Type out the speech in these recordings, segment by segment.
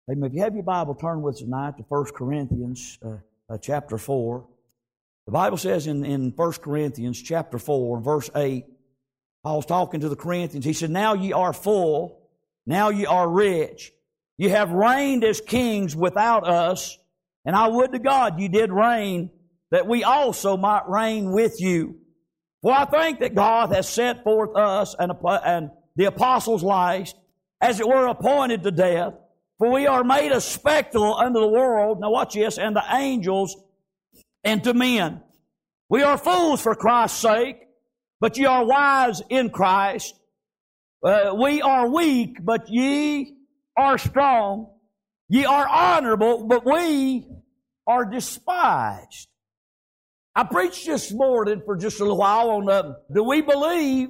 Amen. If you have your Bible, turn with us tonight to 1 Corinthians chapter 4. The Bible says in 1 Corinthians chapter 4, verse 8, Paul's talking to the Corinthians. He said, "Now ye are full, now ye are rich. Ye have reigned as kings without us, and I would to God ye did reign, that we also might reign with you. For I think that God has set forth us and the apostles' lives, as it were appointed to death. For we are made a spectacle unto the world," now watch this, "and the angels, and to men. We are fools for Christ's sake, but ye are wise in Christ. We are weak, but ye are strong. Ye are honorable, but we are despised." I preached this morning for just a little while on do we believe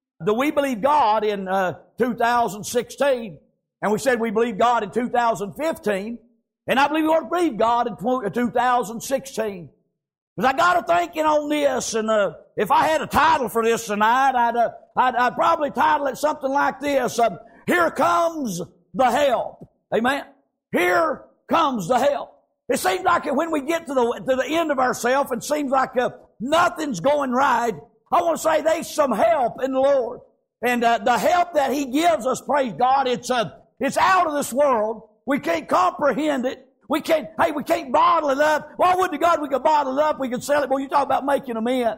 God in 2016? And we said we believe God in 2015. And I believe we ought to believe God in 2016. Because I got to thinking on this, and if I had a title for this tonight, I'd probably title it something like this: "Here comes the help." Amen. Here comes the help. It seems like when we get to the end of ourselves, it seems like nothing's going right. I want to say there's some help in the Lord, and the help that He gives us, praise God, it's out of this world. We can't comprehend it. We can't bottle it up. Well, would to God we could bottle it up, we could sell it. Well, you talk about making them in.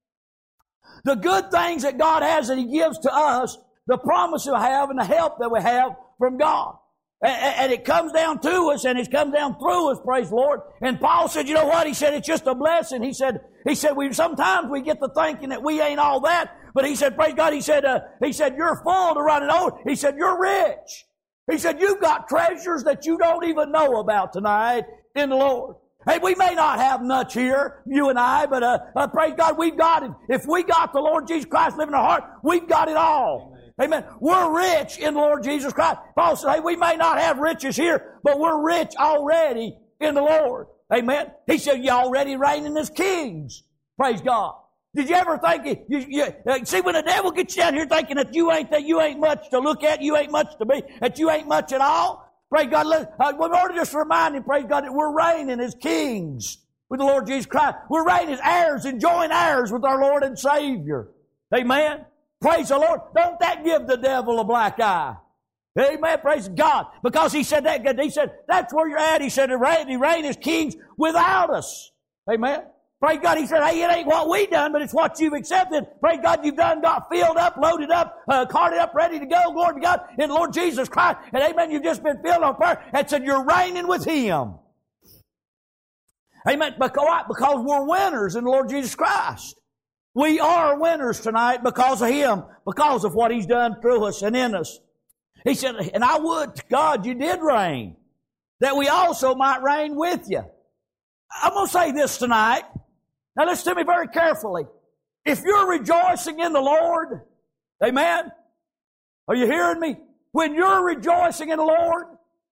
The good things that God has that He gives to us, the promise we have and the help that we have from God. And it comes down to us, and it comes down through us, praise the Lord. And Paul said, you know what? He said, it's just a blessing. He said, sometimes we get to thinking that we ain't all that. But he said, praise God, he said, you're full to running over. He said, you're rich. He said, you've got treasures that you don't even know about tonight in the Lord. Hey, we may not have much here, you and I, but praise God, we've got it. If we got the Lord Jesus Christ living in our heart, we've got it all. Amen. We're rich in the Lord Jesus Christ. Paul said, hey, we may not have riches here, but we're rich already in the Lord. Amen. He said, you're already reigning as kings. Praise God. Did you ever think, see, when the devil gets you down here thinking that you ain't much to look at, you ain't much to be, that you ain't much at all? Praise God. We ought to just remind him, praise God, that we're reigning as kings with the Lord Jesus Christ. We're reigning as heirs and joint heirs with our Lord and Savior. Amen. Praise the Lord. Don't that give the devil a black eye? Amen. Praise God. Because he said that. He said, that's where you're at. He said, he reign as kings without us. Amen. Praise God. He said, hey, it ain't what we done, but it's what you've accepted. Praise God, you've done, got filled up, loaded up, carted up, ready to go. Glory to God in the Lord Jesus Christ. And amen, you've just been filled on fire. And said, you're reigning with Him. Amen. Because we're winners in the Lord Jesus Christ. We are winners tonight because of Him, because of what He's done through us and in us. He said, and I would to God you did reign, that we also might reign with you. I'm going to say this tonight. Now listen to me very carefully. If you're rejoicing in the Lord, amen? Are you hearing me? When you're rejoicing in the Lord,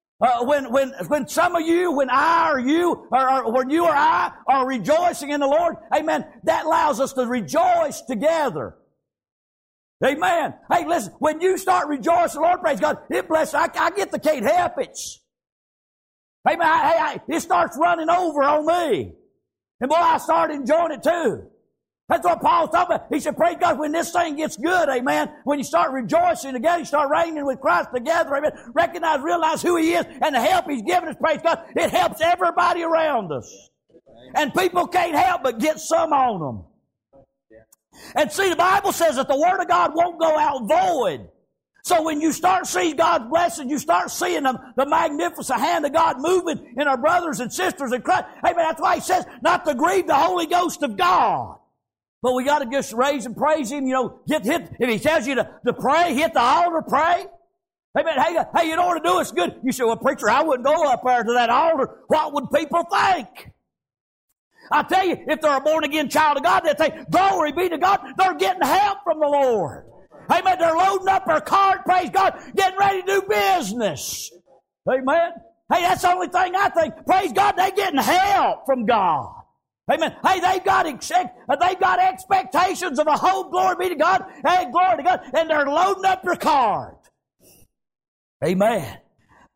when some of you, when I or you, or when you or I are rejoicing in the Lord, amen, that allows us to rejoice together. Amen. Hey, listen, when you start rejoicing, Lord, praise God, it blesses. I get the can't help it. Amen. It starts running over on me. And boy, I start enjoying it too. That's what Paul's talking about. He said, praise God, when this thing gets good, amen, when you start rejoicing together, you start reigning with Christ together, amen, realize who He is and the help He's given us, praise God, it helps everybody around us. And people can't help but get some on them. And see, the Bible says that the Word of God won't go out void. So when you start seeing God's blessing, you start seeing the magnificent hand of God moving in our brothers and sisters in Christ. Amen. That's why He says not to grieve the Holy Ghost of God. But we got to just raise and praise Him. You know, hit. If He tells you to pray, hit the altar, pray. Amen. Hey, you know what to do? It's good. You say, well, preacher, I wouldn't go up there to that altar. What would people think? I tell you, if they're a born-again child of God, they'll think, glory be to God, they're getting help from the Lord. Amen. They're loading up their cart, praise God, getting ready to do business. Amen. Hey, that's the only thing I think. Praise God, they're getting help from God. Amen. Hey, they've got expectations of a hope, glory be to God. Hey, glory to God. And they're loading up their cart. Amen.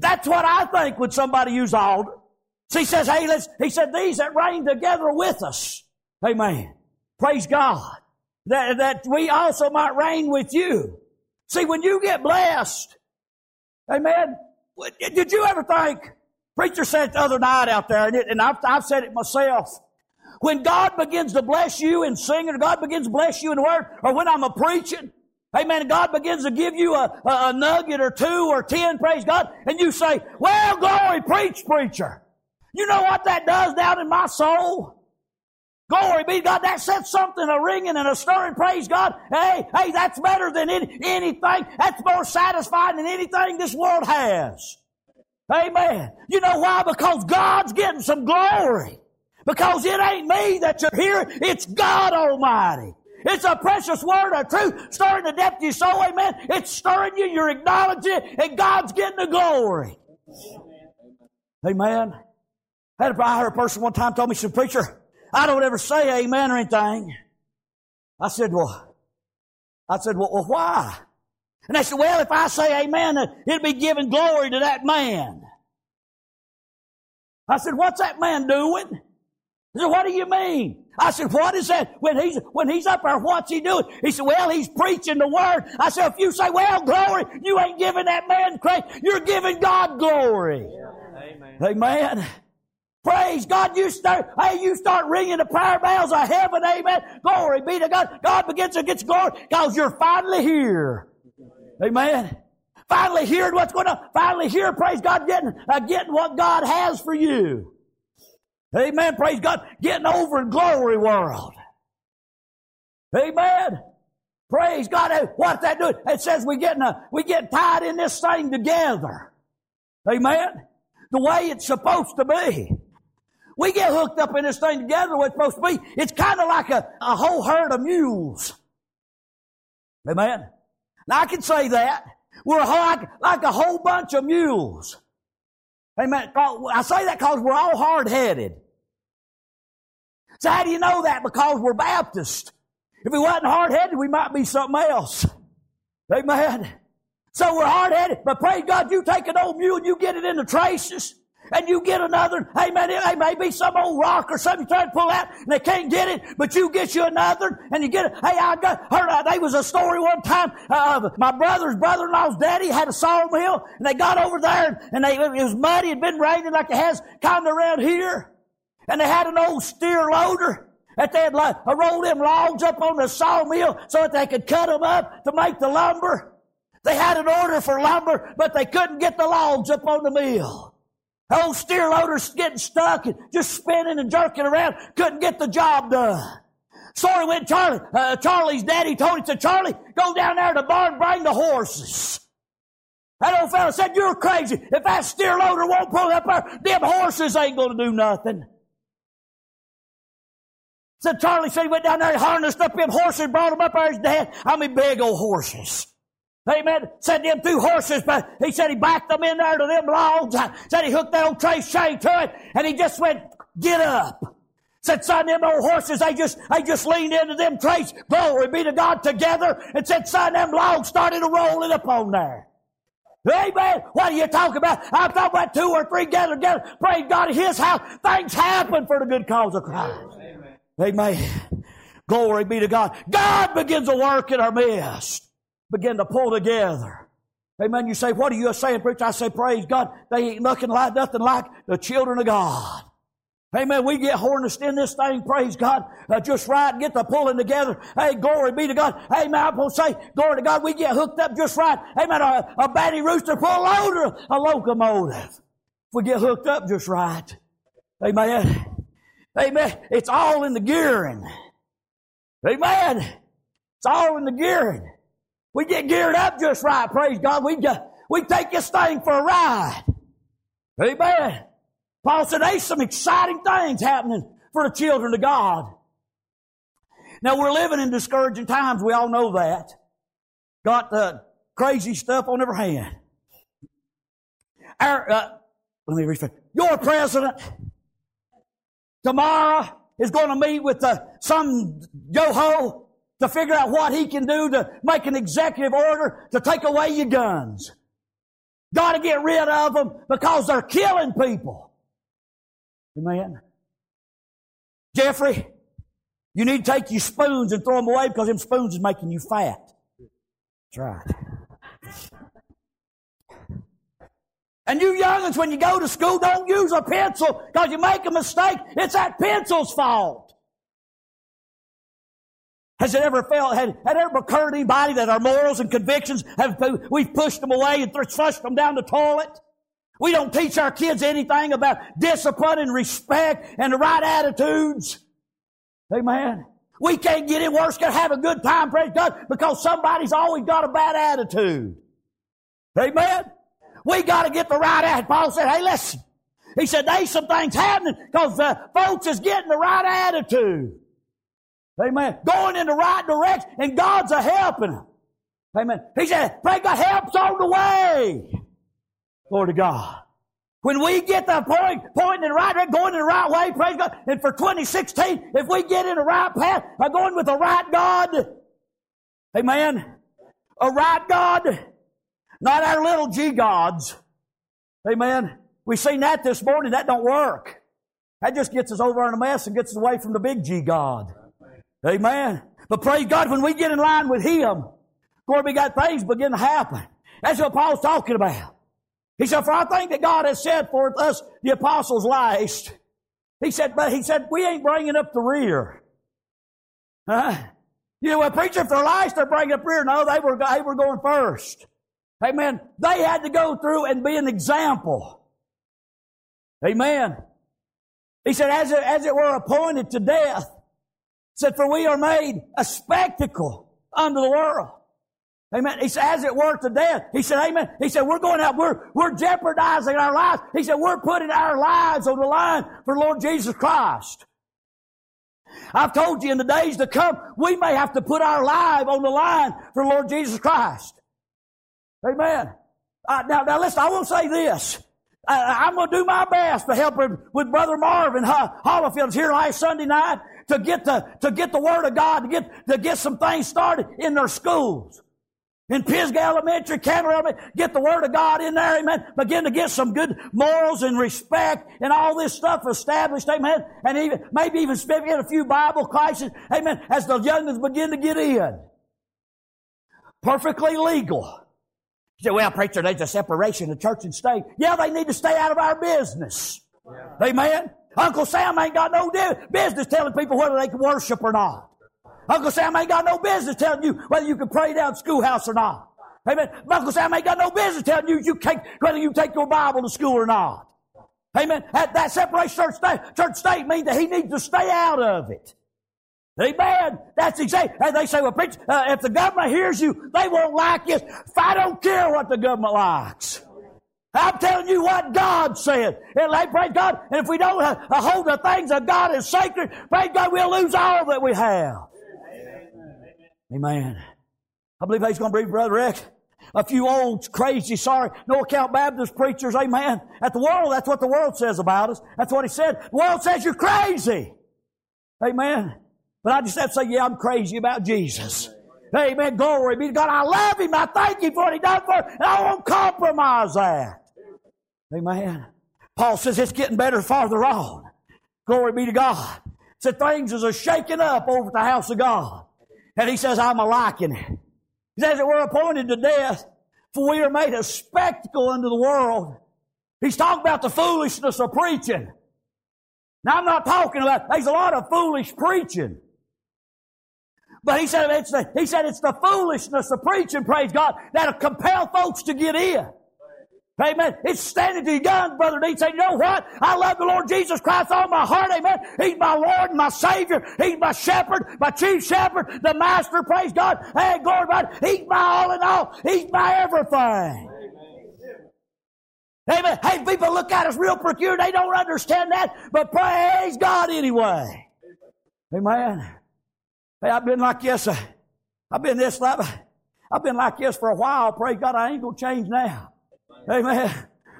That's what I think when somebody use the altar. So he says, hey, he said, these that reign together with us. Amen. Praise God. That we also might reign with you. See, when you get blessed, amen, did you ever think, preacher said it the other night out there, and I've said it myself, when God begins to bless you in singing, or God begins to bless you in the Word, or when I'm preaching, amen, God begins to give you a nugget or 2 or 10, praise God, and you say, well, glory, preach, preacher. You know what that does down in my soul? Glory be to God. That sets something a ringing and a stirring. Praise God. Hey, that's better than anything. That's more satisfying than anything this world has. Amen. You know why? Because God's getting some glory. Because it ain't me that you're hearing. It's God Almighty. It's a precious word of truth stirring the depth of your soul. Amen. It's stirring you. You're acknowledging it. And God's getting the glory. Amen. I heard a person one time told me, said, preacher, I don't ever say amen or anything. I said, well, why? And they said, well, if I say amen, it'll be giving glory to that man. I said, what's that man doing? He said, what do you mean? I said, what is that? When he's up there, what's he doing? He said, well, he's preaching the word. I said, if you say, well, glory, you ain't giving that man credit. You're giving God glory. Amen. Amen. Praise God. You start ringing the prayer bells of heaven. Amen. Glory be to God. God begins to get glory because you're finally here. Amen. Finally hearing what's going on. Finally here, praise God, getting what God has for you. Amen. Praise God. Getting over in glory world. Amen. Praise God. What's that doing? It says we get tied in this thing together. Amen. The way it's supposed to be. We get hooked up in this thing together the way it's supposed to be. It's kind of like a whole herd of mules. Amen. Now I can say that. We're like a whole bunch of mules. Amen. I say that because we're all hard-headed. So how do you know that? Because we're Baptist. If we wasn't hard-headed, we might be something else. Amen. So we're hard-headed. But praise God, you take an old mule and you get it in the traces. And you get another, amen, it may be some old rock or something you try to pull out and they can't get it, but you get you another and you get it. Hey, there was a story one time of my brother-in-law's daddy had a sawmill and they got over there and it was muddy, it had been raining like it has kind of around here. And they had an old steer loader that they had rolled them logs up on the sawmill so that they could cut them up to make the lumber. They had an order for lumber, but they couldn't get the logs up on the mill. The old steer loader's getting stuck and just spinning and jerking around. Couldn't get the job done. Story went Charlie's daddy told him, said, Charlie, go down there to the barn and bring the horses. That old fella said, you're crazy. If that steer loader won't pull up there, them horses ain't going to do nothing. Said Charlie said he went down there and harnessed up them horses, brought them up there his dad. I mean, big old horses. Amen. Said them 2 horses, but he said he backed them in there to them logs. Said he hooked that old trace chain to it, and he just went, get up. Said, son, them old horses, they just leaned into them trace. Glory be to God together. And said, son, them logs started to rolling up on there. Amen. What are you talking about? I'm talking about 2 or 3 gathered together. Praise God in His house. Things happen for the good cause of Christ. Amen. Amen. Glory be to God. God begins to work in our midst. Begin to pull together. Amen. You say, what are you saying, preacher? I say, praise God. They ain't nothing like the children of God. Amen. We get harnessed in this thing, praise God, just right and get the pulling together. Hey, glory be to God. Amen. I'm going to say, glory to God, we get hooked up just right. Amen. A batty rooster pull over a locomotive. If we get hooked up just right. Amen. Amen. It's all in the gearing. Amen. It's all in the gearing. We get geared up just right, praise God. We take this thing for a ride. Amen. Paul said, there's some exciting things happening for the children of God. Now, we're living in discouraging times. We all know that. Got crazy stuff on every hand. Let me rephrase. Your president tomorrow is going to meet with some yo-ho to figure out what he can do to make an executive order to take away your guns. Got to get rid of them because they're killing people. Amen. Jeffrey, you need to take your spoons and throw them away because them spoons is making you fat. That's right. And you young'uns, when you go to school, don't use a pencil because you make a mistake. It's that pencil's fault. Has it ever had it ever occurred to anybody that our morals and convictions we've pushed them away and flushed them down the toilet? We don't teach our kids anything about discipline and respect and the right attitudes. Amen. We can't get in worse, can't have a good time, praise God, because somebody's always got a bad attitude. Amen. We got to get the right attitude. Paul said, hey, listen. He said, there's some things happening because folks is getting the right attitude. Amen. Going in the right direction, and God's a helping them. Amen. He said, pray God, help's on the way. Glory to God. When we get the pointing in the right direction, going in the right way, praise God. And for 2016, if we get in the right path, going with the right God, amen, a right God, not our little G gods, amen. We seen that this morning. That don't work. That just gets us over in a mess and gets us away from the big G God. Amen. But praise God, when we get in line with Him, glory be God, things begin to happen. That's what Paul's talking about. He said, for I think that God has said for us, the apostles last. He said, we ain't bringing up the rear. You know, a preacher, if they're last, they're bringing up the rear. No, they were going first. Amen. They had to go through and be an example. Amen. He said, as it were appointed to death. He said, for we are made a spectacle unto the world. Amen. He said, as it were to death. He said, amen. He said, we're going out, we're jeopardizing our lives. He said, we're putting our lives on the line for Lord Jesus Christ. I've told you in the days to come, we may have to put our life on the line for Lord Jesus Christ. Amen. Now listen, I will say this. I'm going to do my best to help with Brother Marvin Hollifield here last Sunday night to get the Word of God, to get some things started in their schools. In Pisgah Elementary, Campbell Elementary, get the Word of God in there, amen. Begin to get some good morals and respect and all this stuff established, amen. And maybe even get a few Bible classes, amen, as the youngins begin to get in. Perfectly legal. You say, well, preacher, there's a separation of church and state. Yeah, they need to stay out of our business. Yeah. Amen. Uncle Sam ain't got no business telling people whether they can worship or not. Uncle Sam ain't got no business telling you whether you can pray down at the schoolhouse or not. Amen. Uncle Sam ain't got no business telling you whether you take your Bible to school or not. Amen. That separation church state means that he needs to stay out of it. Amen. That's exactly. And they say, well, preacher, if the government hears you, they won't like this. I don't care what the government likes. I'm telling you what God said. And praise God. And if we don't hold the things of God as sacred, praise God, we'll lose all that we have. Amen. I believe he's going to bring Brother Rex. A few old, crazy, no account Baptist preachers, amen. At the world, that's what the world says about us. That's what he said. The world says you're crazy. Amen. But I just have to say, yeah, I'm crazy about Jesus. Amen. Glory be to God. I love Him. I thank Him for what He done for me. And I won't compromise that. Amen. Paul says it's getting better farther on. Glory be to God. Said things is a shaking up over at the house of God. And he says, I'm a liking it. He says that we're appointed to death, for we are made a spectacle unto the world. He's talking about the foolishness of preaching. Now I'm not talking about, there's a lot of foolish preaching. But he said it's the foolishness of preaching, praise God, that'll compel folks to get in. Amen. It's standing to your guns, Brother Dean, saying, you know what? I love the Lord Jesus Christ all my heart, amen. He's my Lord and my Savior. He's my shepherd, my chief shepherd, the master, praise God. Hey, glory to God. He's my all in all. He's my everything. Amen. Hey, people look at us real peculiar. They don't understand that, but praise God anyway. Amen. Hey, I've been like this. I've been like this for a while. Praise God, I ain't going to change now. Amen.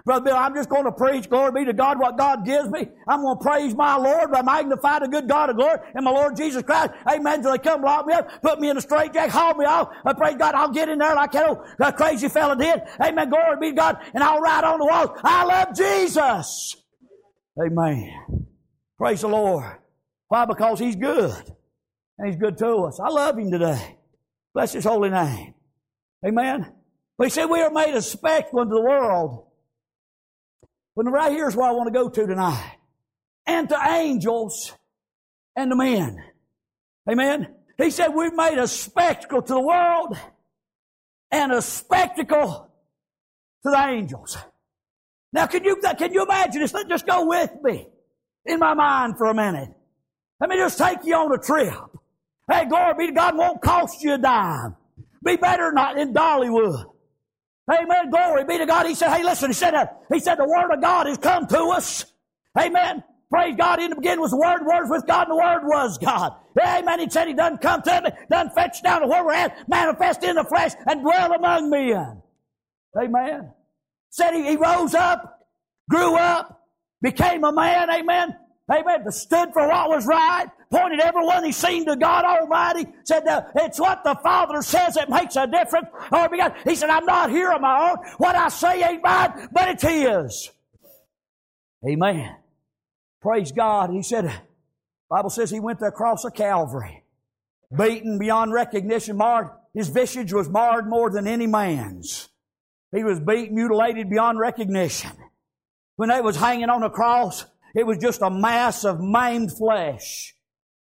Brother Bill, I'm just going to preach, glory be to God, what God gives me. I'm going to praise my Lord, I magnify the good God of glory and my Lord Jesus Christ. Amen. Till they come lock me up, put me in a straitjacket, haul me off. I praise God, I'll get in there like that crazy fella did. Amen. Glory be to God. And I'll write on the wall, I love Jesus. Amen. Praise the Lord. Why? Because He's good. And He's good to us. I love Him today. Bless His holy name. Amen. But He said we are made a spectacle unto the world. But right here's where I want to go to tonight. And to angels and to men. Amen. He said we've made a spectacle to the world and a spectacle to the angels. Now can you imagine this? Let's just go with me in my mind for a minute. Let me just take you on a trip. Hey, glory be to God, won't cost you a dime. Be better than Dollywood. Amen. Glory be to God. He said, hey, listen, he said the Word of God has come to us. Amen. Praise God. In the beginning was the Word was with God, and the Word was God. Amen. He said He done come to me, done fetch down to where we're at, manifest in the flesh, and dwell among men. Amen. Said he rose up, grew up, became a man. Amen. Amen. Stood for what was right. Pointed everyone he seen to God Almighty. Said it's what the Father says that makes a difference. He said, I'm not here on my own. What I say ain't mine, but it's His. Amen. Praise God. He said, the Bible says He went to the cross of Calvary. Beaten beyond recognition, marred. His visage was marred more than any man's. He was beaten, mutilated beyond recognition. When they was hanging on the cross, it was just a mass of maimed flesh.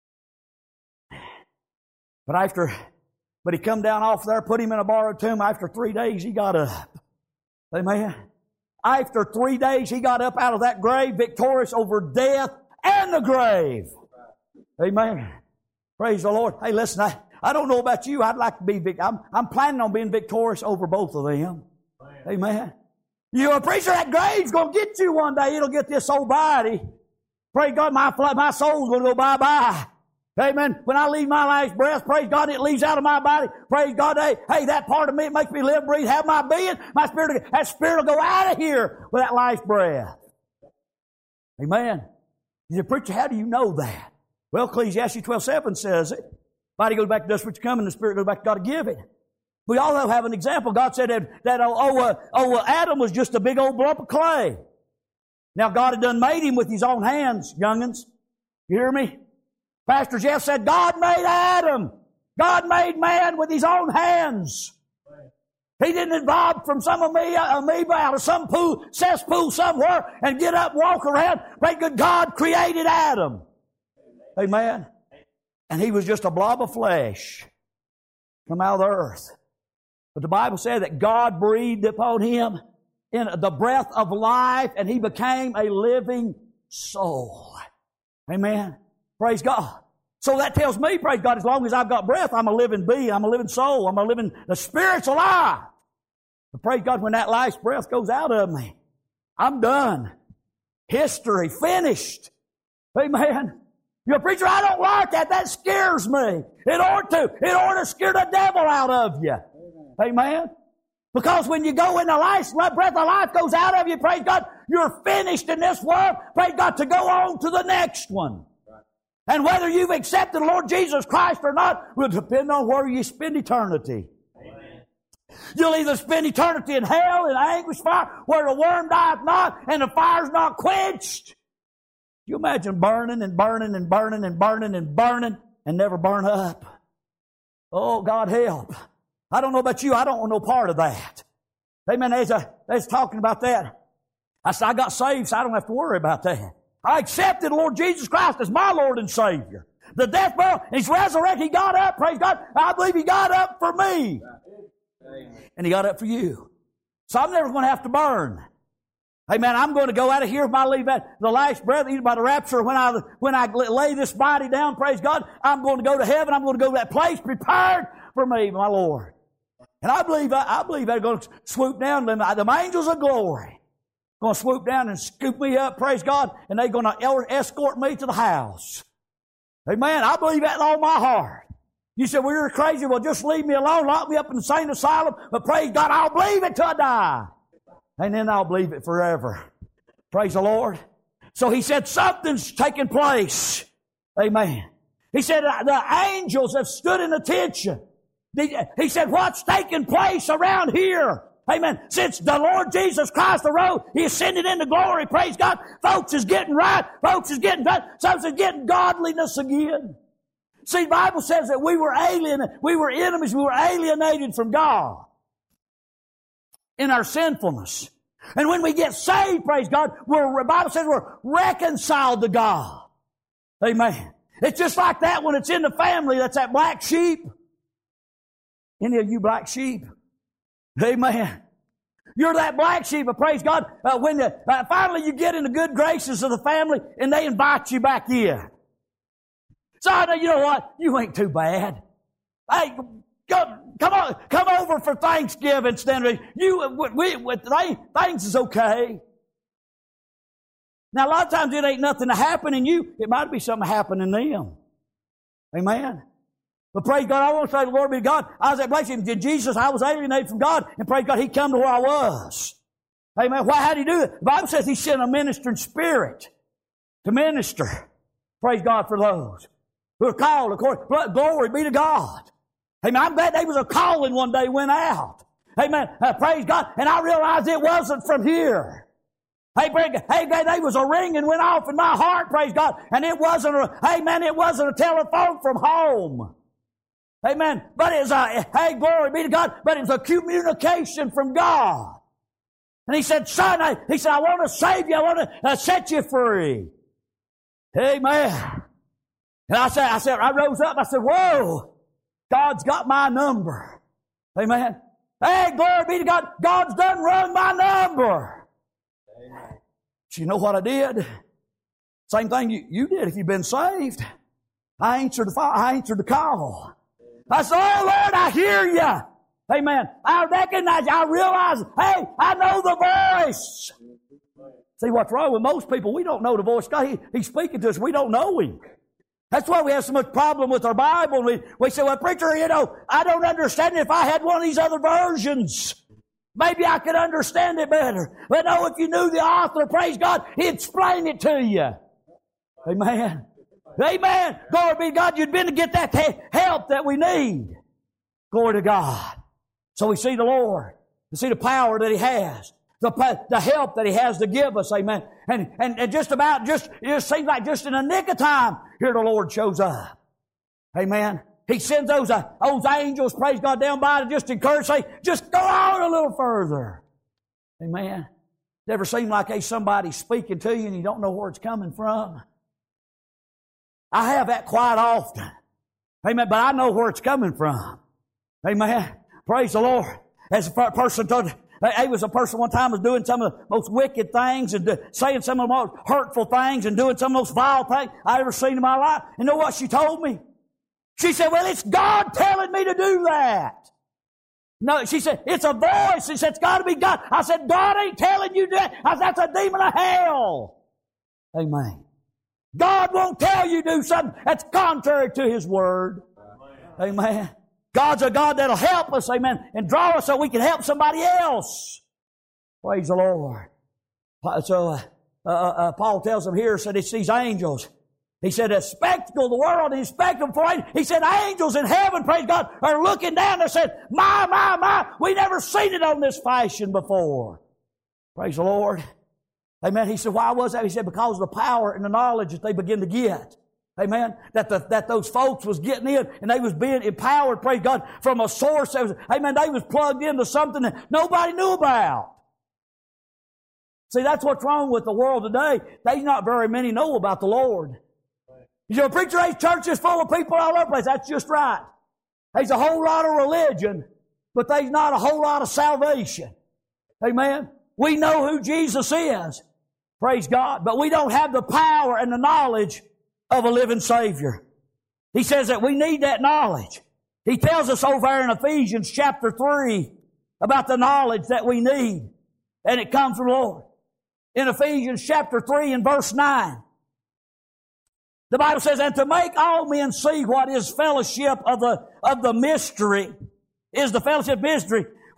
But he come down off there, put him in a borrowed tomb. After 3 days, he got up. Amen. After 3 days, he got up out of that grave, victorious over death and the grave. Amen. Praise the Lord. Hey, listen, I don't know about you. I'd like to be I'm planning on being victorious over both of them. Amen. You're a preacher, that grave's going to get you one day. It'll get this old body. Praise God, my soul's going to go bye-bye. Amen. When I leave my last breath, praise God, it leaves out of my body. Praise God, hey, that part of me, it makes me live, breathe, have my being. That spirit will go out of here with that last breath. Amen. You say, preacher, how do you know that? Well, Ecclesiastes 12:7 says it. Body goes back to dust which you come, and the spirit goes back to God to give it. We also have an example. God said that Adam was just a big old lump of clay. Now God had done made him with His own hands, young'uns. You hear me? Pastor Jeff said, God made Adam. God made man with His own hands. He didn't evolve from some amoeba out of some cesspool somewhere and get up and walk around. Great good God created Adam. Amen. And he was just a blob of flesh come out of the earth. But the Bible said that God breathed upon him in the breath of life, and he became a living soul. Amen. Praise God. So that tells me, praise God, as long as I've got breath, I'm a living being, I'm a living soul, the Spirit's alive. But praise God, when that last breath goes out of me, I'm done. History, finished. Amen. You're a preacher, I don't like that. That scares me. It ought to scare the devil out of you. Amen. Because when you go in the last breath of life goes out of you, praise God, you're finished in this world, praise God, to go on to the next one. And whether you've accepted the Lord Jesus Christ or not will depend on where you spend eternity. Amen. You'll either spend eternity in hell, in anguish fire, where the worm dieth not and the fire's not quenched. You imagine burning and burning and burning and burning and burning and never burn up. Oh, God help. I don't know about you. I don't want no part of that. Amen. They's talking about that. I said, I got saved, so I don't have to worry about that. I accepted the Lord Jesus Christ as my Lord and Savior. The death, burial, He's resurrected. He got up. Praise God. I believe He got up for me. And He got up for you. So I'm never going to have to burn. Amen. I'm going to go out of here if I leave at the last breath, either by the rapture, when I lay this body down, praise God, I'm going to go to heaven. I'm going to go to that place prepared for me, my Lord. And I believe they're going to swoop down, them angels of glory. Going to swoop down and scoop me up, praise God, and they're going to escort me to the house. Amen. I believe that in all my heart. You said, well, you're crazy. Well, just leave me alone. Lock me up in the insane asylum. But praise God, I'll believe it till I die. and then I'll believe it forever. Praise the Lord. So he said, something's taking place. Amen. He said, the angels have stood in attention. He said, what's taking place around here? Amen. Since the Lord Jesus Christ arose, He ascended into glory. Praise God. Folks is getting right. Folks is getting right. Folks is getting godliness again. See, the Bible says that we were enemies, we were alienated from God in our sinfulness. And when we get saved, praise God, the Bible says we're reconciled to God. Amen. It's just like that when it's in the family, that's that black sheep. Any of you black sheep? Amen. You're that black sheep, but praise God, when finally you get in the good graces of the family and they invite you back in. So I know, you know what? You ain't too bad. Hey, come over for Thanksgiving. Things is okay. Now, a lot of times it ain't nothing to happen in you. It might be something happening in them. Amen. But praise God, I want to say, the Lord be God. I was at blessing Jesus. I was alienated from God, and praise God, He come to where I was. Amen. Why? How did He do it? The Bible says He sent a ministering spirit to minister. Praise God for those who are called according. Glory be to God. Amen. I'm glad there was a calling one day went out. Amen. Praise God. And I realized it wasn't from here. Hey, there was a ringing went off in my heart. Praise God. And it wasn't a telephone from home. Amen. But it was glory be to God. But it was a communication from God. And He said, son, I want to save you. I want to set you free. Amen. And I rose up. I said, whoa, God's got my number. Amen. Hey, glory be to God. God's done run my number. Amen. So you know what I did? Same thing you did if you've been saved. I answered the call. I said, oh, Lord, I hear you. Amen. I recognize you. I realize, hey, I know the voice. See, what's wrong with most people? We don't know the voice of God. He's speaking to us. We don't know Him. That's why we have so much problem with our Bible. We say, well, preacher, I don't understand it. If I had one of these other versions, maybe I could understand it better. But no, if you knew the author, praise God, He'd explain it to you. Amen. Amen. Glory be to God. You'd been to get that help that we need. Glory to God. So we see the Lord. We see the power that He has. The help that He has to give us. Amen. And it seems like just in a nick of time, here the Lord shows up. Amen. He sends those angels, praise God, down by to just encourage, say, just go on a little further. Amen. It ever seem like somebody speaking to you and you don't know where it's coming from? I have that quite often. Amen. But I know where it's coming from. Amen. Praise the Lord. As a person told, he was a person one time was doing some of the most wicked things and saying some of the most hurtful things and doing some of the most vile things I ever seen in my life. You know what she told me? She said, well, it's God telling me to do that. No, she said, it's a voice. She said, it's got to be God. I said, God ain't telling you that. I said, that's a demon of hell. Amen. God won't tell you to do something that's contrary to His Word. Amen. God's a God that'll help us, amen, and draw us so we can help somebody else. Praise the Lord. So Paul tells them here, said it's these angels. He said, a spectacle, the world is spectacle for angels. He said, angels in heaven, praise God, are looking down and said, my, we never seen it on this fashion before. Praise the Lord. Amen. He said, why was that? He said, because of the power and the knowledge that they begin to get. Amen. That those folks was getting in and they was being empowered, praise God, from a source that was, amen, they was plugged into something that nobody knew about. See, that's what's wrong with the world today. There's not very many know about the Lord. You know, preacher, there's churches full of people all over the place. That's just right. There's a whole lot of religion, but there's not a whole lot of salvation. Amen. We know who Jesus is. Praise God. But we don't have the power and the knowledge of a living Savior. He says that we need that knowledge. He tells us over there in Ephesians chapter 3 about the knowledge that we need. And it comes from the Lord. In Ephesians chapter 3 and verse 9, the Bible says, and to make all men see what is fellowship of the mystery, is the fellowship mystery,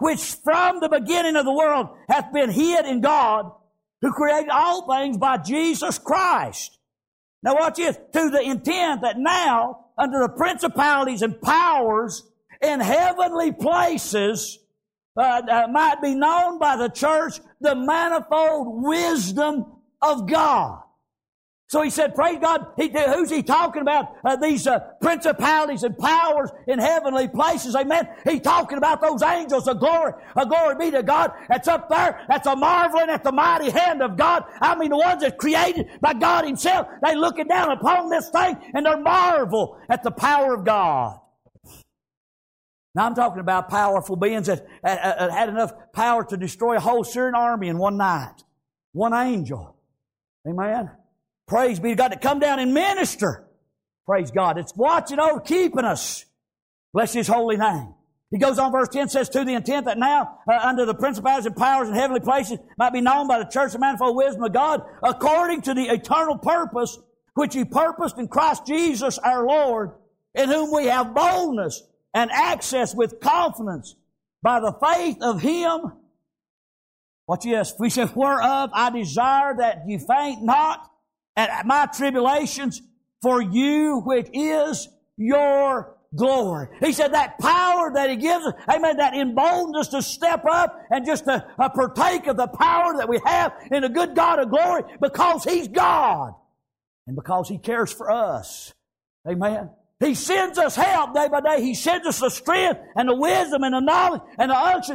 which from the beginning of the world hath been hid in God, who created all things by Jesus Christ. Now watch this. To the intent that now, under the principalities and powers in heavenly places, might be known by the church the manifold wisdom of God. So he said, praise God. Who's he talking about? These principalities and powers in heavenly places. Amen. He's talking about those angels of glory. Glory be to God. That's up there. That's a marveling at the mighty hand of God. I mean, the ones that's created by God Himself. They looking down upon this thing and they're marvel at the power of God. Now I'm talking about powerful beings that had enough power to destroy a whole Syrian army in one night. One angel. Amen. Praise be to God to come down and minister. Praise God. It's watching over, keeping us. Bless His holy name. He goes on, verse 10 says, to the intent that now, under the principalities and powers in heavenly places, might be known by the church the manifold wisdom of God, according to the eternal purpose which He purposed in Christ Jesus our Lord, in whom we have boldness and access with confidence by the faith of Him. Watch this. We said, whereof I desire that you faint not at my tribulations for you, which is your glory. He said that power that He gives us, amen, that emboldens us to step up and just to partake of the power that we have in the good God of glory because He's God and because He cares for us. Amen. He sends us help day by day. He sends us the strength and the wisdom and the knowledge and the unction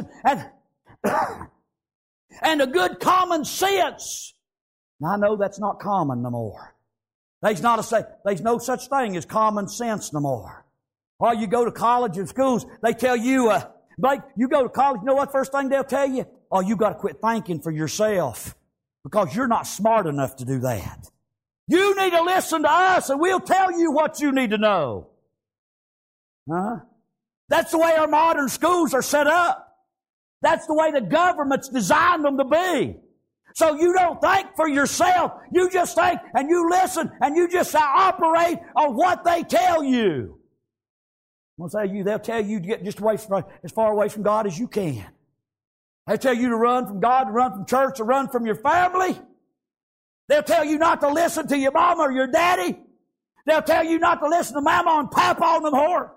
and the good common sense. Now I know that's not common no more. There's no such thing as common sense no more. Or you go to college and schools, they tell you, Blake, you go to college, you know what first thing they'll tell you? Oh, you got to quit thinking for yourself because you're not smart enough to do that. You need to listen to us and we'll tell you what you need to know. That's the way our modern schools are set up. That's the way the government's designed them to be. So you don't think for yourself. You just think and you listen and you just operate on what they tell you. They'll tell you to get just as far away from God as you can. They'll tell you to run from God, to run from church, to run from your family. They'll tell you not to listen to your mama or your daddy. They'll tell you not to listen to mama and papa on them whore.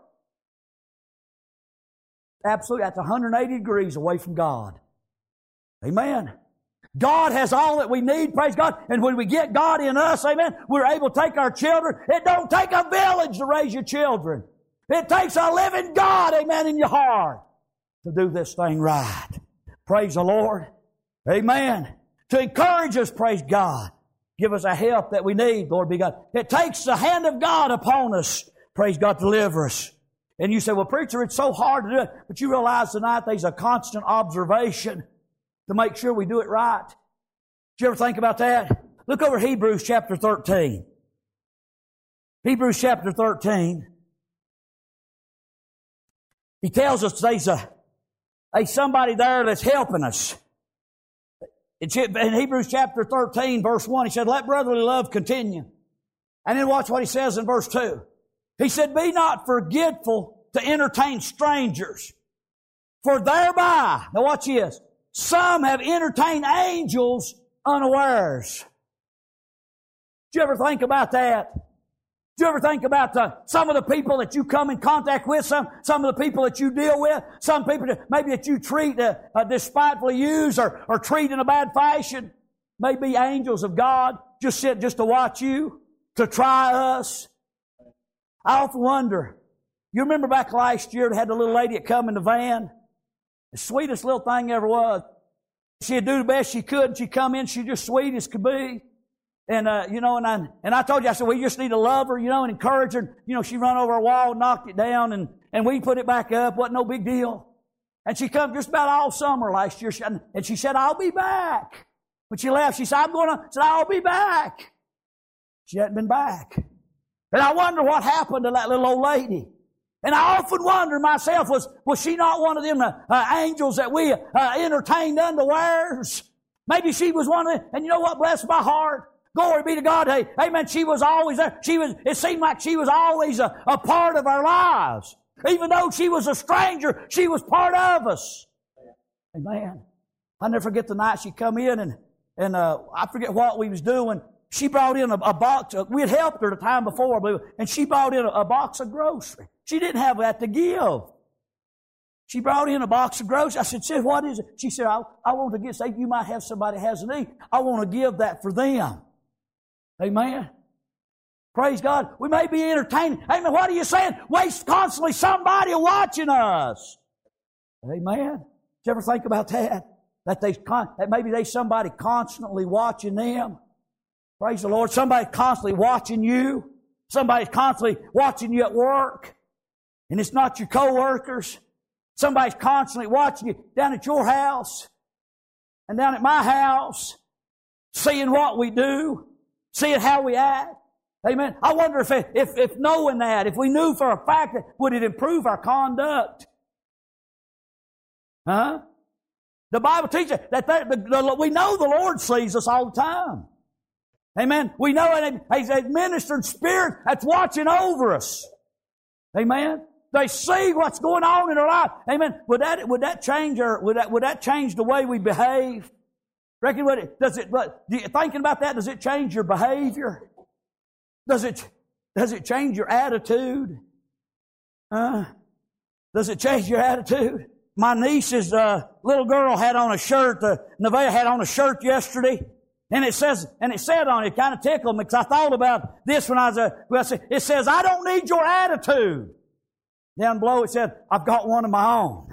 Absolutely, that's 180 degrees away from God. Amen. God has all that we need, praise God. And when we get God in us, amen, we're able to take our children. It don't take a village to raise your children. It takes a living God, amen, in your heart to do this thing right. Praise the Lord. Amen. To encourage us, praise God. Give us a help that we need, Lord be God. It takes the hand of God upon us, praise God, to deliver us. And you say, well, preacher, it's so hard to do it. But you realize tonight there's a constant observation to make sure we do it right. Did you ever think about that? Look over Hebrews chapter 13. Hebrews chapter 13. He tells us there's somebody there that's helping us. In Hebrews chapter 13, verse 1, he said, let brotherly love continue. And then watch what he says in verse 2. He said, be not forgetful to entertain strangers, for thereby, now watch this, some have entertained angels unawares. Did you ever think about that? Did you ever think about some of the people that you come in contact with, some of the people that you deal with, some people that you treat despitefully use or treat in a bad fashion? Maybe angels of God just to watch you, to try us. I often wonder, you remember back last year, they had the little lady that come in the van? The sweetest little thing ever was. She'd do the best she could, and she'd come in, she's just sweet as could be. And, and I told you, I said, we just need to love her, and encourage her. She run over a wall, knocked it down, and we put it back up. Wasn't no big deal. And she come just about all summer last year, and she said, I'll be back. When she left, she said, I'll be back. She hadn't been back. And I wonder what happened to that little old lady. And I often wonder myself, was she not one of them angels that we entertained unawares? Maybe she was one of them. And you know what? Bless my heart. Glory be to God. Hey, amen. She was always there. It seemed like she was always a part of our lives. Even though she was a stranger, she was part of us. Amen. I never forget the night she come in and I forget what we was doing. She brought in a box. We had helped her the time before, I believe, and she brought in a box of groceries. She didn't have that to give. She brought in a box of groceries. I said, "Sis, what is it?" She said, I want to get, say, you might have somebody that has a need. I want to give that for them. Amen. Praise God. We may be entertaining. Amen. What are you saying? Waste constantly somebody watching us. Amen. Did you ever think about that? That maybe there's somebody constantly watching them. Praise the Lord. Somebody constantly watching you. Somebody's constantly watching you at work. And it's not your co-workers. Somebody's constantly watching you down at your house and down at my house, seeing what we do, seeing how we act. Amen. I wonder if knowing that, if we knew for a fact that, would it improve our conduct? Huh? The Bible teaches that we know the Lord sees us all the time. Amen. We know He's a ministering spirit that's watching over us. Amen. They see what's going on in our life. Amen. Would that change the way we behave? Reckon thinking about that, does it change your behavior? Does it change your attitude? Does it change your attitude? My niece's little girl had on a shirt. Nevaeh had on a shirt yesterday, and it said on it, kind of tickled me because I thought about this when it says, "I don't need your attitude." Down below it said, "I've got one of my own."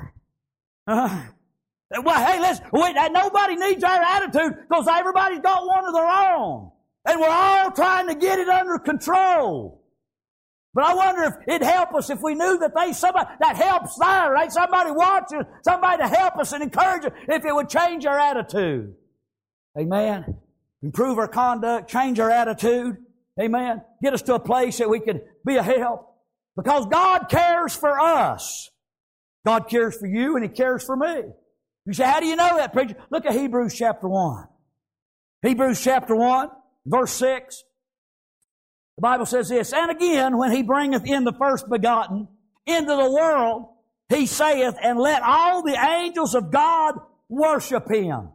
Well, hey, listen, nobody needs our attitude because everybody's got one of their own. And we're all trying to get it under control. But I wonder if it'd help us if we knew that there's somebody that helps there, right? Somebody watching, somebody to help us and encourage us, if it would change our attitude. Amen. Improve our conduct, change our attitude. Amen. Get us to a place that we could be a help. Because God cares for us. God cares for you and He cares for me. You say, how do you know that, preacher? Look at Hebrews chapter 1. Hebrews chapter 1, verse 6. The Bible says this, "And again, when He bringeth in the first begotten into the world, He saith, and let all the angels of God worship Him."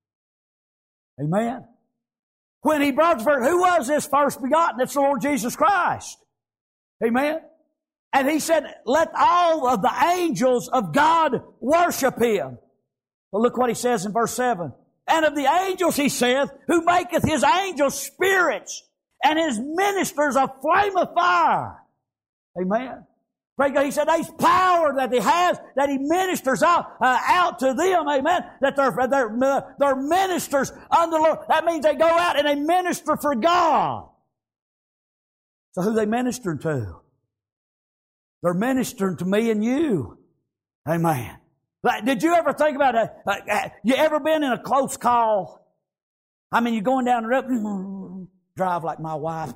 Amen. When He brought the first, who was this first begotten? It's the Lord Jesus Christ. Amen. And He said, let all of the angels of God worship Him. Well, look what He says in verse 7. "And of the angels, He saith, who maketh His angels spirits, and His ministers a flame of fire." Amen. Praise God. He said there's power that He has, that He ministers out to them. Amen. That they're ministers unto the Lord. That means they go out and they minister for God. So who they ministering to? They're ministering to me and you. Amen. Did you ever think about that? You ever been in a close call? I mean, you're going down the road, drive like my wife.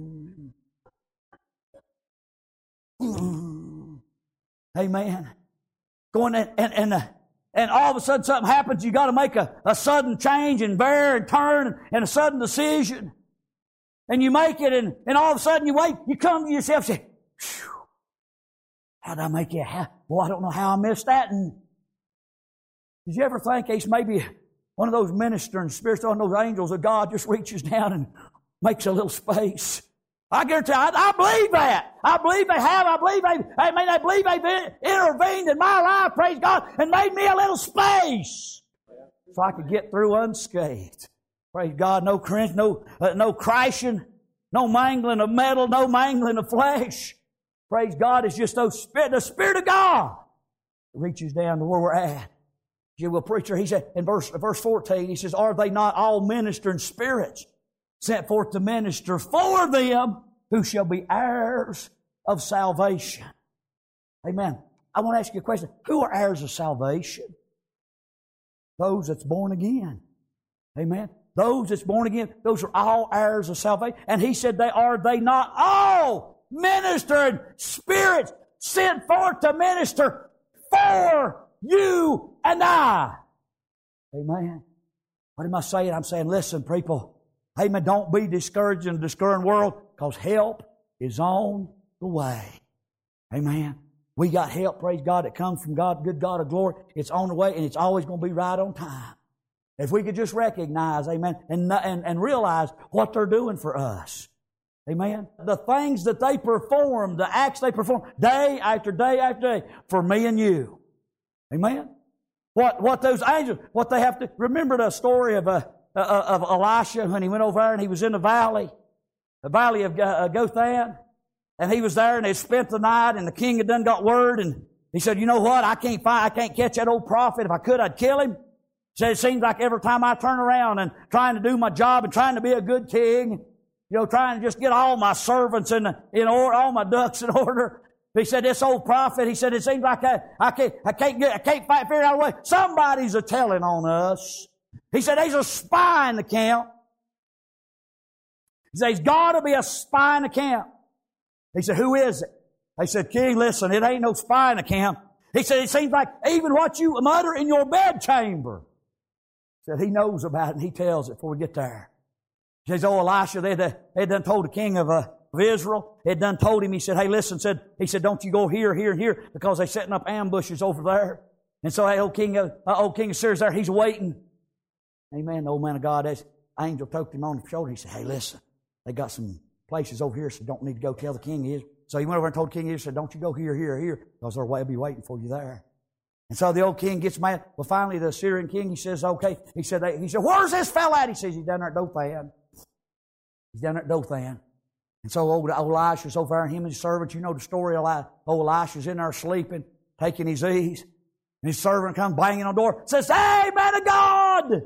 Amen. Going and all of a sudden something happens. You got to make a sudden change and bear and turn and a sudden decision. And you make it, and all of a sudden you wait. You come to yourself and say, "Phew, how did I make it? Well, I don't know how I missed that." And did you ever think it's maybe one of those ministering spirits, one of those angels of God just reaches down and makes a little space? I guarantee I believe that. I believe they have. I believe they've intervened in my life, praise God, and made me a little space so I could get through unscathed. Praise God. No crashing, no mangling of metal, no mangling of flesh. Praise God. It's just the Spirit of God that reaches down to where we're at. You will, preacher, he said in verse 14, he says, "Are they not all ministering spirits sent forth to minister for them who shall be heirs of salvation?" Amen. I want to ask you a question. Who are heirs of salvation? Those that's born again. Amen. Those that's born again, those are all heirs of salvation. And he said, are they not all ministering spirits sent forth to minister for you and I? Amen. What am I saying? I'm saying, listen, people. Amen. Don't be discouraged in a discouraging world, because help is on the way. Amen. We got help, praise God, that comes from God, good God of glory. It's on the way, and it's always going to be right on time. If we could just recognize, amen, and realize what they're doing for us. Amen. The things that they perform, the acts they perform, day after day after day, for me and you. Amen. What those angels, what they have to, remember the story of Elisha when he went over there and he was in the valley of Gothan, and he was there and they spent the night, and the king had done got word, and he said, you know what, I can't catch that old prophet. If I could, I'd kill him. He said, it seems like every time I turn around and trying to do my job and trying to be a good king, trying to just get all my servants in order, all my ducks in order. He said, this old prophet, he said, it seems like I can't figure out a way. Somebody's a-telling on us. He said, there's a spy in the camp. He said, there's got to be a spy in the camp. He said, who is it? They said, King, listen, it ain't no spy in the camp. He said, it seems like even what you mutter in your bedchamber. He said, he knows about it and he tells it before we get there. He says, Elisha, they done told the king of Israel, they done told him, he said, hey, listen, he said, don't you go here, here, and here, because they're setting up ambushes over there. And so that old king of Syria's there, he's waiting. Amen. The old man of God, that angel poked him on the shoulder. He said, hey, listen, they got some places over here, so you don't need to go tell the king is. So he went over and told the king, he said, don't you go here, here, here, because they'll be waiting for you there. And so the old king gets mad. Well, finally, the Syrian king, he says, okay. He said, where's this fella at? He says, he's down there at Dothan. He's down there at Dothan. And so old Elisha's over there, and him and his servants, you know the story. Old Elisha's in there sleeping, taking his ease. And his servant comes banging on the door, says, hey, man of God!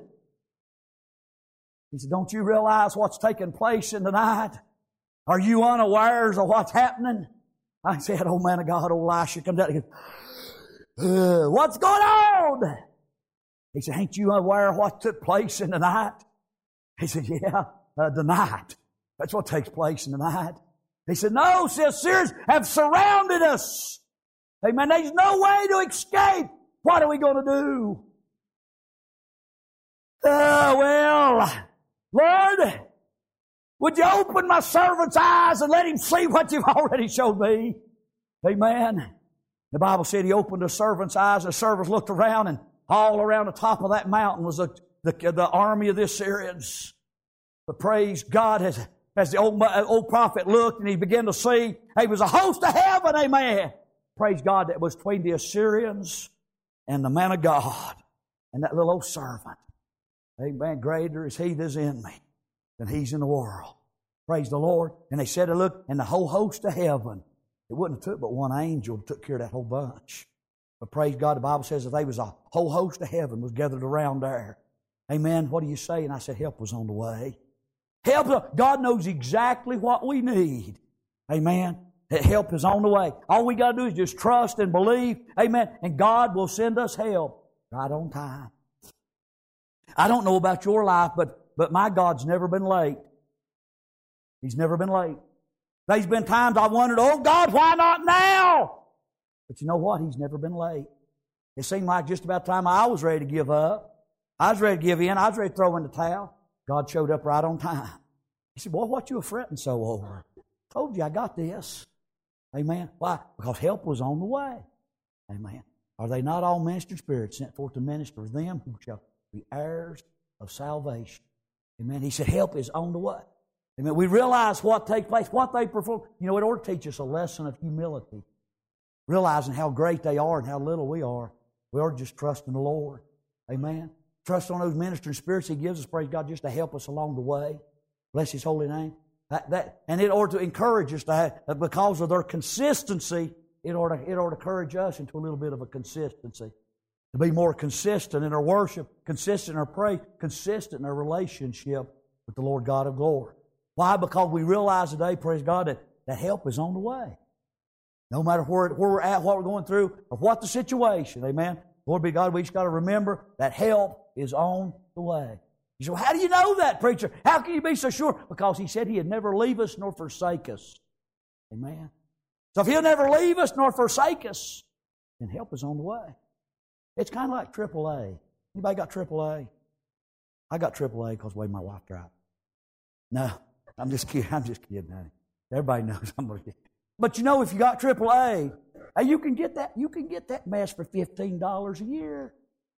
He said, don't you realize what's taking place in the night? Are you unawares of what's happening? I said, oh, man of God, old Elisha comes out and goes, what's going on? He said, ain't you aware of what took place in the night? He said, yeah, the night. That's what takes place in the night. He said, no, the Syrians have surrounded us. Amen. There's no way to escape. What are we going to do? Well, Lord, would you open my servant's eyes and let him see what you've already showed me? Amen. The Bible said he opened the servant's eyes, and the servants looked around, and all around the top of that mountain was the army of the Assyrians. But praise God, as the old prophet looked and he began to see, it was a host of heaven, amen. Praise God, that was between the Assyrians and the man of God and that little old servant. Amen. Greater is he that's in me than he's in the world. Praise the Lord. And they said, look, and the whole host of heaven, it wouldn't have took but one angel to took care of that whole bunch. But praise God, the Bible says that there was a whole host of heaven was gathered around there. Amen. What do you say? And I said, help was on the way. Help, God knows exactly what we need. Amen. Help is on the way. All we got to do is just trust and believe. Amen. And God will send us help right on time. I don't know about your life, but my God's never been late. He's never been late. There's been times I wondered, oh God, why not now? But you know what? He's never been late. It seemed like just about the time I was ready to give up. I was ready to give in. I was ready to throw in the towel. God showed up right on time. He said, boy, what you fretting so over? Told you I got this. Amen. Why? Because help was on the way. Amen. Are they not all ministering spirits sent forth to minister to them who shall be heirs of salvation? Amen. He said, help is on the way. Amen. We realize what takes place, what they perform. You know, it ought to teach us a lesson of humility. Realizing how great they are and how little we are. We ought to just trust in the Lord. Amen. Trust on those ministering spirits He gives us, praise God, just to help us along the way. Bless His holy name. And it ought to encourage us to have, because of their consistency, it ought to encourage us into a little bit of a consistency. To be more consistent in our worship, consistent in our praise, consistent in our relationship with the Lord God of glory. Why? Because we realize today, praise God, that help is on the way. No matter where we're at, what we're going through, or what the situation, amen. Lord be God, we just got to remember that help is on the way. You say, well, how do you know that, preacher? How can you be so sure? Because He said He'd never leave us nor forsake us. Amen. So if He'll never leave us nor forsake us, then help is on the way. It's kind of like AAA. Anybody got AAA? I got AAA because of the way my wife drives. No, I'm just kidding. I'm just kidding, honey. Everybody knows I'm going to kid. But you know, if you got AAA, Hey, you can get that mess for $15 a year.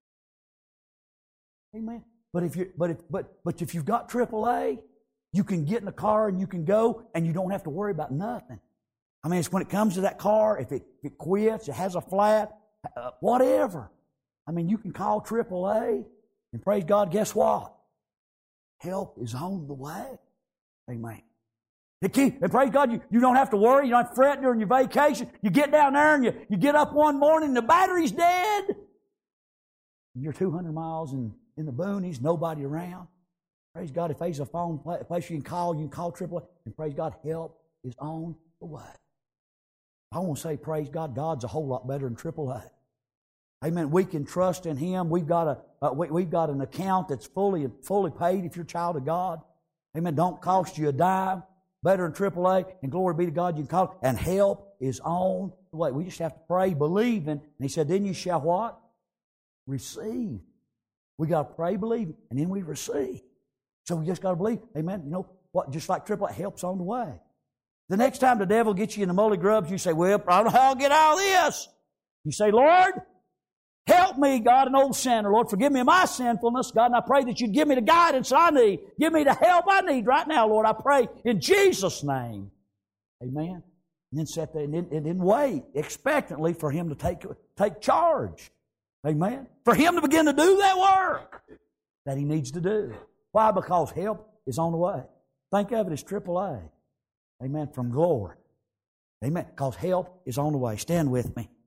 Amen. But if you've got AAA, you can get in the car and you can go and you don't have to worry about nothing. I mean, it's when it comes to that car, if it quits, it has a flat, whatever. I mean, you can call AAA and praise God, guess what? Help is on the way. Amen. And praise God, you don't have to worry, you don't have to fret during your vacation. You get down there and you get up one morning and the battery's dead. You're 200 miles in the boonies, nobody around. Praise God, if there's a phone place you can call AAA, and praise God, help is on the way. I want to say, praise God, God's a whole lot better than AAA. Amen. We can trust in Him. We've got an account that's fully paid if you're a child of God. Amen. Don't cost you a dime. Better than AAA. And glory be to God, you can call it. And help is on the way. We just have to pray, believing. And He said, then you shall what? Receive. We got to pray, believe, and then we receive. So we just got to believe. Amen. You know what? Just like AAA, help's on the way. The next time the devil gets you in the mully grubs, you say, well, I don't know how I'll get out of this. You say, Lord, help me, God, an old sinner. Lord, forgive me of my sinfulness, God, and I pray that you'd give me the guidance I need. Give me the help I need right now, Lord. I pray in Jesus' name. Amen. And then sit there and then wait expectantly for Him to take charge. Amen. For Him to begin to do that work that He needs to do. Why? Because help is on the way. Think of it as AAA. Amen. From glory. Amen. Because help is on the way. Stand with me.